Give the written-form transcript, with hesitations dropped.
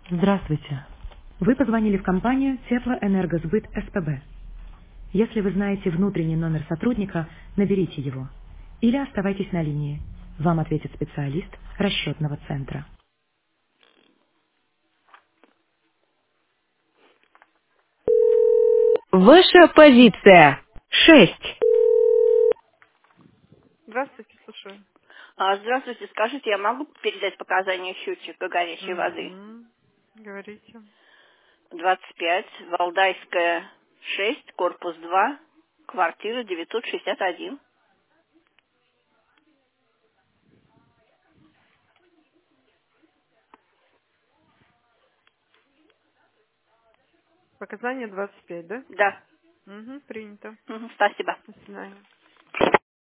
Здравствуйте. Вы позвонили в компанию Теплоэнергосбыт СПБ. Если вы знаете внутренний номер сотрудника, наберите его. Или оставайтесь на линии. Вам ответит специалист расчетного центра. Ваша позиция. 6. Здравствуйте, слушаю. Здравствуйте, скажите, я могу передать показания счетчика горячей воды? Угу. Говорите. 25, Валдайская, 6, корпус 2, квартира 961. Показания 25, да? Да. Угу, принято. Спасибо. До свидания.